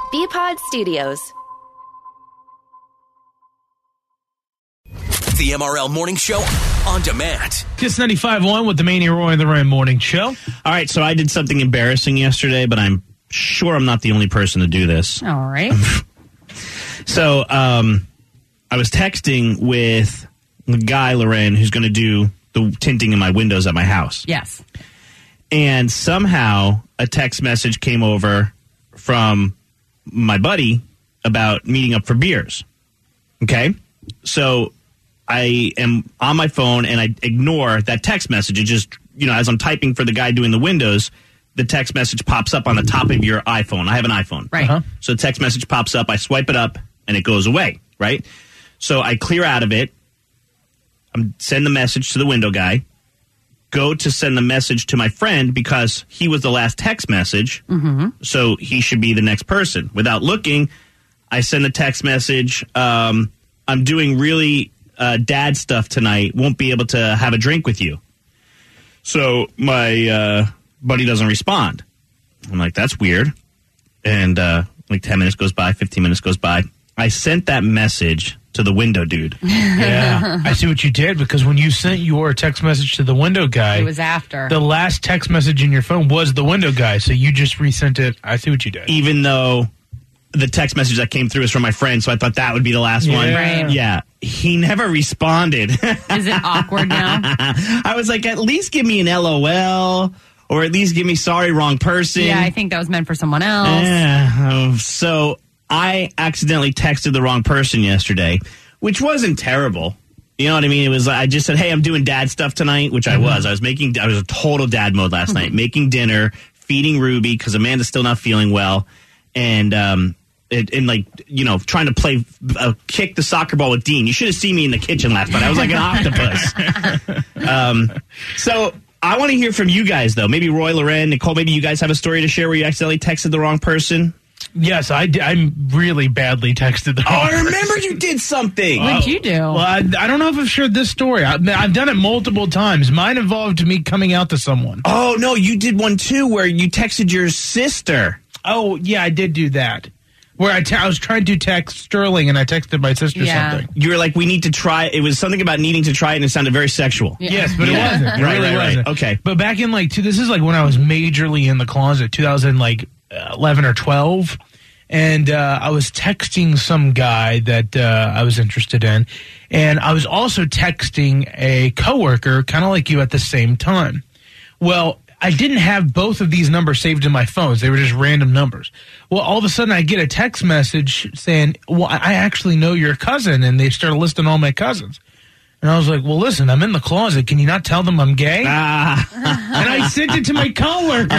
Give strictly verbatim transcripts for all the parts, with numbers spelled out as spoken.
B-Pod Studios. The M R L Morning Show on demand. Kiss ninety-five point one with the Manny Roy and the Ram Morning Show. All right, so I did something embarrassing yesterday, but I'm sure I'm not the only person to do this. All right. So um, I was texting with the guy, Loren, who's going to do the tinting in my windows at my house. Yes. And somehow a text message came over from my buddy about meeting up for beers. Okay? So I am on my phone and I ignore that text message. It just, you know, as I'm typing for the guy doing the windows, the text message pops up on the top of your iPhone. I have an iPhone. Right. Uh-huh. So the text message pops up. I swipe it up and it goes away. Right. So I clear out of it. I'm send the message to the window guy. Go to send the message to my friend because he was the last text message. Mm-hmm. So he should be the next person. Without looking, I send the text message. Um, I'm doing really uh, dad stuff tonight. Won't be able to have a drink with you. So my uh, buddy doesn't respond. I'm like, that's weird. And uh, like ten minutes goes by, fifteen minutes goes by. I sent that message to the window dude. Yeah, I see what you did, because when you sent your text message to the window guy, It was after. the last text message in your phone was the window guy, so you just resent it. I see what you did. Even though the text message that came through is from my friend, so I thought that would be the last Yeah. one. Right. Yeah. He never responded. Is it awkward now? I was like, at least give me an L O L, or at least give me sorry, wrong person. Yeah, I think that was meant for someone else. Yeah. So I accidentally texted the wrong person yesterday, which wasn't terrible. You know what I mean? It was, I just said, hey, I'm doing dad stuff tonight, which I Mm-hmm. was. I was making, I was a total dad mode last night, making dinner, feeding Ruby because Amanda's still not feeling well. And, um, it, and like, you know, trying to play, uh, kick the soccer ball with Dean. You should have seen me in the kitchen last night. I was like an octopus. um, so I want to hear from you guys, though. Maybe Roy, Loren, Nicole, maybe you guys have a story to share where you accidentally texted the wrong person. Yes, I, d- I really badly texted the Oh, wrong I remember person. you did something. What'd you do? Well, I, I don't know if I've shared this story. I, I've done it multiple times. Mine involved me coming out to someone. Oh, no, you did one, too, where you texted your sister. Oh, yeah, I did do that. Where I, te- I was trying to text Sterling, and I texted my sister Yeah. something. You were like, we need to try. It was something about needing to try it, and it sounded very sexual. Yeah. Yes, but Yeah. it wasn't. It Right, really right, right. wasn't. Okay. But back in, like, two, this is like when I was majorly in the closet, two thousand eleven or twelve. And uh, I was texting some guy that uh, I was interested in. And I was also texting a coworker, kind of like you, at the same time. Well, I didn't have both of these numbers saved in my phones. They were just random numbers. Well, all of a sudden I get a text message saying, well, I actually know your cousin. And they started listing all my cousins. And I was like, well, listen, I'm in the closet. Can you not tell them I'm gay? Ah. And I sent it to my coworker.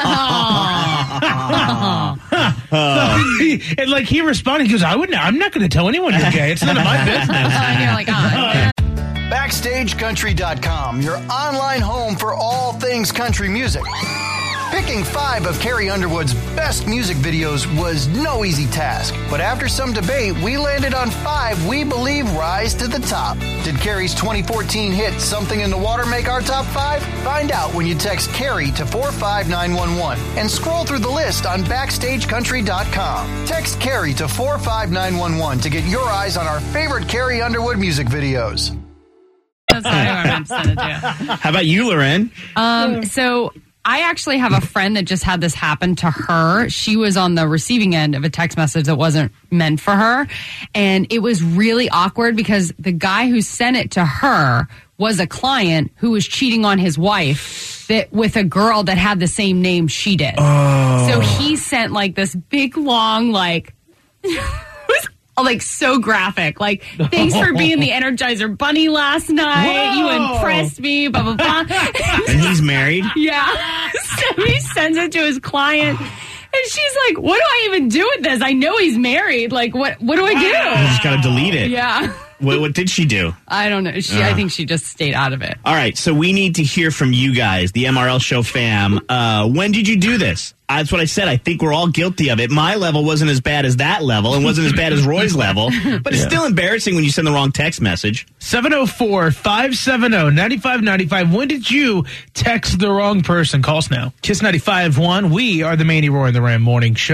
So he, and like he responded, he goes, I wouldn't, I'm not going to tell anyone you're gay. It's none of my business. And you're like, oh, Backstage Country dot com, your online home for all things country music. Picking five of Carrie Underwood's best music videos was no easy task, but after some debate, we landed on five we believe rise to the top. Did Carrie's twenty fourteen hit Something in the Water make our top five? Find out when you text Carrie to four five nine one one and scroll through the list on Backstage Country dot com. Text Carrie to four five nine one one to get your eyes on our favorite Carrie Underwood music videos. that's what I meant to send it to. How about you, Loren? Um, so I actually have a friend that just had this happen to her. She was on the receiving end of a text message that wasn't meant for her. And it was really awkward because the guy who sent it to her was a client who was cheating on his wife that, with a girl that had the same name she did. Oh. So he sent like this big, long, like... like so graphic, like, thanks for being the Energizer Bunny last night. Whoa. You impressed me, blah, blah, blah. And he's married? Yeah. So he sends it to his client. And she's like, what do I even do with this? I know he's married. Like, what What do I You do? just got to delete it. Yeah. What, what did she do? I don't know. She, I think she just stayed out of it. All right, so we need to hear from you guys, the M R L Show fam. Uh, when did you do this? That's what I said. I think we're all guilty of it. My level wasn't as bad as that level and wasn't as bad as Roy's level, but it's Yeah. still embarrassing when you send the wrong text message. seven oh four, five seven oh, nine five nine five. When did you text the wrong person? Call us now. Kiss ninety-five point one. We are the Manny Roy and the Ram Morning Show.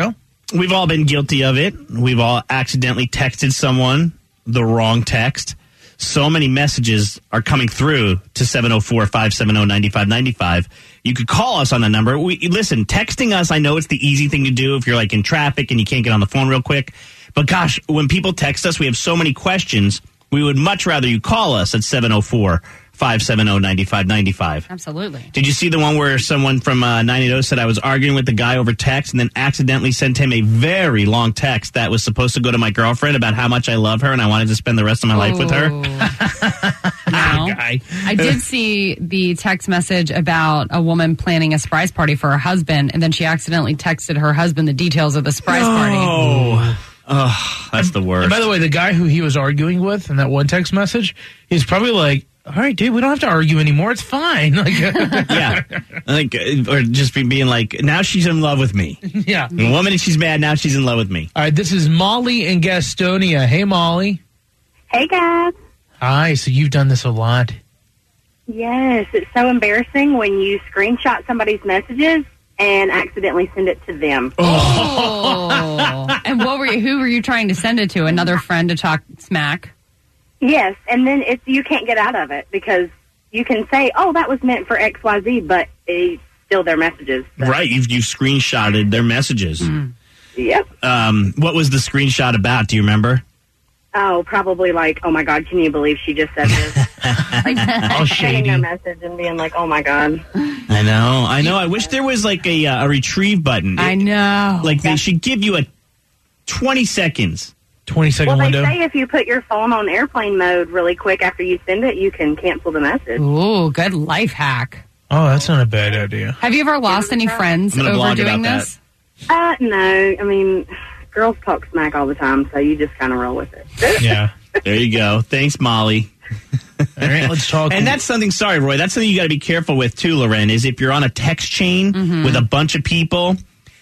we've all been guilty of it. We've all accidentally texted someone the wrong text. So many messages are coming through to seven oh four, five seven oh, nine five nine five. You could call us on that number. We, listen, texting us, I know it's the easy thing to do if you're like in traffic and you can't get on the phone real quick. But gosh, when people text us, we have so many questions. We would much rather you call us at seven oh four, five seven oh, nine five nine five. Absolutely. Did you see the one where someone from uh, nine eighty said I was arguing with the guy over text and then accidentally sent him a very long text that was supposed to go to my girlfriend about how much I love her and I wanted to spend the rest of my life with her? No. Guy. I did see the text message about a woman planning a surprise party for her husband, and then she accidentally texted her husband the details of the surprise party. Oh, oh that's the worst. And by the way, the guy who he was arguing with in that one text message, he's probably like, all right, dude, we don't have to argue anymore. It's fine. Like, yeah. Like, or just be, being like, now she's in love with me. Yeah. The woman, she's mad, now she's in love with me. All right, this is Molly in Gastonia. Hey, Molly. Hey, guys. Hi, so you've done this a lot. Yes, it's so embarrassing when you screenshot somebody's messages and accidentally send it to them. Oh. And what were you, who were you trying to send it to? Another friend to talk smack? Yes, and then it's you can't get out of it because you can say, oh, that was meant for X Y Z, but it's still their messages. So. Right, you've, you've screenshotted their messages. Mm. Yep. Um, what was the screenshot about? Do you remember? Oh, probably like, oh, my God, can you believe she just said this? Like, All sending shady. their message and being like, oh, my God. I know, I know. I wish there was like a, uh, a retrieve button. I It- know. Like they should give you a twenty seconds. twenty second Well, window. they say if you put your phone on airplane mode really quick after you send it, you can cancel the message. Ooh, good life hack. Oh, that's not a bad idea. Have you ever lost any friends I'm gonna over blog doing about this? Uh, no. I mean, girls talk smack all the time, so you just kind of roll with it. Yeah. There you go. Thanks, Molly. All right, let's talk. And that's something, sorry, Roy, that's something you got to be careful with too, Loren, is if you're on a text chain Mm-hmm. with a bunch of people.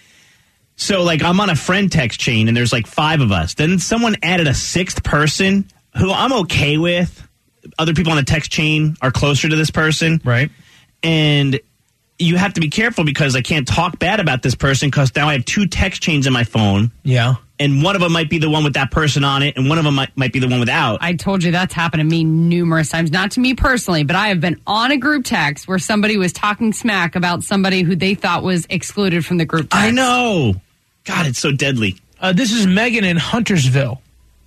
So, like, I'm on a friend text chain and there's like five of us. Then someone added a sixth person who I'm okay with. Other people on the text chain are closer to this person. right. And you have to be careful because I can't talk bad about this person because now I have two text chains in my phone. Yeah. And one of them might be the one with that person on it, and one of them might, might be the one without. I told you that's happened to me numerous times. Not to me personally, but I have been on a group text where somebody was talking smack about somebody who they thought was excluded from the group text. I know. God, it's so deadly. Uh, this is Megan in Huntersville.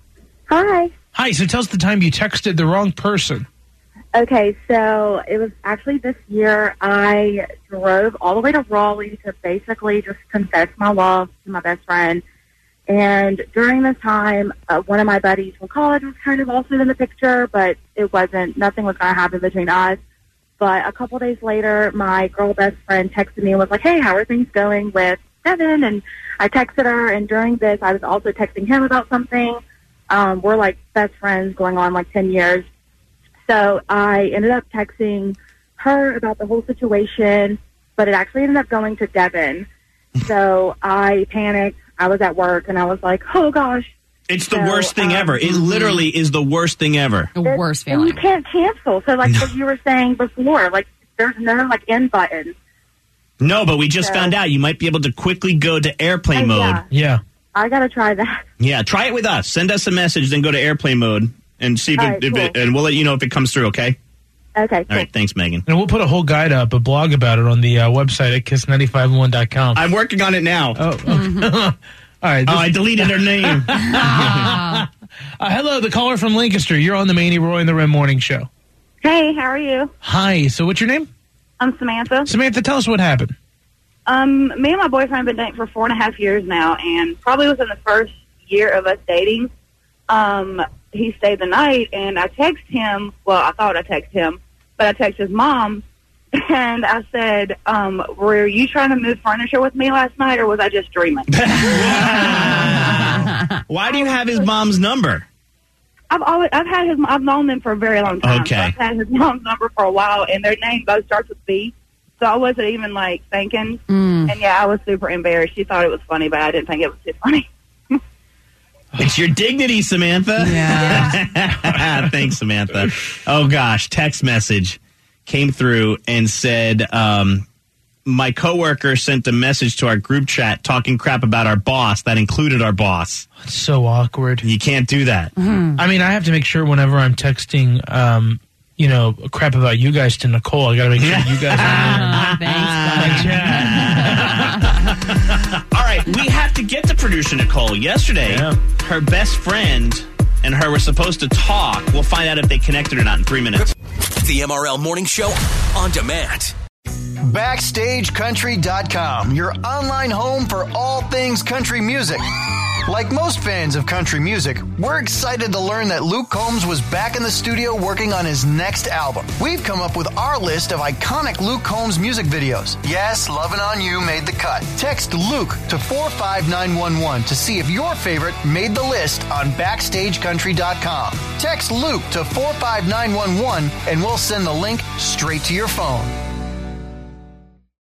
Hi. Hi, so tell us the time you texted the wrong person. Okay, so it was actually this year I drove all the way to Raleigh to basically just confess my love to my best friend. And during this time, uh, one of my buddies from college was kind of also in the picture, but it wasn't, nothing was going to happen between us. But a couple days later, my girl best friend texted me and was like, hey, how are things going with Devin? And I texted her, and during this, I was also texting him about something. Um, we're like best friends going on like ten years. So I ended up texting her about the whole situation, but it actually ended up going to Devin. So I panicked. I was at work, and I was like, oh, gosh. It's the So, worst thing um, ever. It literally is the worst thing ever. The worst And you feeling. can't cancel. So, like what you were saying before, like there's no, like, end button. No, but we just So- found out you might be able to quickly go to airplane Oh, mode. yeah. Yeah. I got to try that. Yeah, try it with us. Send us a message, then go to airplane mode and see if, All it, right, if cool. it, and we'll let you know if it comes through, okay? Okay, All cool. right, thanks, Megan. And we'll put a whole guide up, a blog about it on the uh, website at kiss nine five one dot com. I'm working on it now. Oh, okay. All right. Oh, This, I deleted her name. uh, hello, the caller from Lancaster. You're on the Manny Roy and the Rim Morning Show. Hey, how are you? Hi. So what's your name? I'm Samantha. Samantha, tell us what happened. Um, me and my boyfriend have been dating for four and a half years now, and probably within the first year of us dating, um, he stayed the night, and I texted him. Well, I thought I texted him, but I texted his mom, and I said, um, "Were you trying to move furniture with me last night, or was I just dreaming?" Why do you have his mom's number? I've always I've had his I've known them for a very long time. Okay. So I've had his mom's number for a while, and their name both starts with B. So I wasn't even like thinking. Mm. And yeah, I was super embarrassed. She thought it was funny, but I didn't think it was too funny. It's your dignity, Samantha. Yeah. Thanks, Samantha. Oh, gosh. Text message came through and said, um, my coworker sent a message to our group chat talking crap about our boss. That included our boss. It's so awkward. You can't do that. Mm-hmm. I mean, I have to make sure whenever I'm texting, um, you know, crap about you guys to Nicole, I got to make sure you guys are Thanks, All right, we have to get to producer Nicole. Yesterday, Yeah. her best friend and her were supposed to talk. We'll find out if they connected or not in three minutes. The M R L Morning Show on demand. Backstage Country dot com, your online home for all things country music. Like most fans of country music, we're excited to learn that Luke Combs was back in the studio working on his next album. We've come up with our list of iconic Luke Combs music videos. Yes, Lovin' On You made the cut. Text Luke to four five nine one one to see if your favorite made the list on Backstage Country dot com. Text Luke to four five nine one one and we'll send the link straight to your phone.